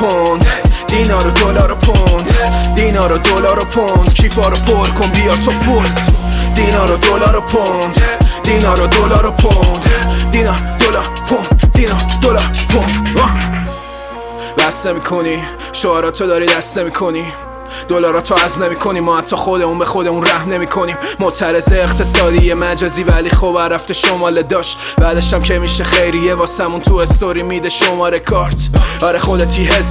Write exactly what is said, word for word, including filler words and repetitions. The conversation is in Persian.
پوند، دینار و دلار و پوند، دینار و دلار و پوند، کیفا رو پر کن بیار تو پول. دینار و دلار و پوند، دینار و دلار و پوند، دینار دلار پوند، دینار دلار پوند. بس نمی‌کنی شعاراتو داری دست نمی‌کنی، دلاراتو عزم نمی کنیم، ما حتی خودمون به خودمون رحم نمی کنیم. معترض اقتصادی مجازی ولی خب رفته شمال داشت، بعدش هم که میشه خیریه واسمون تو استوری میده شماره کارت. آره خودتی حزب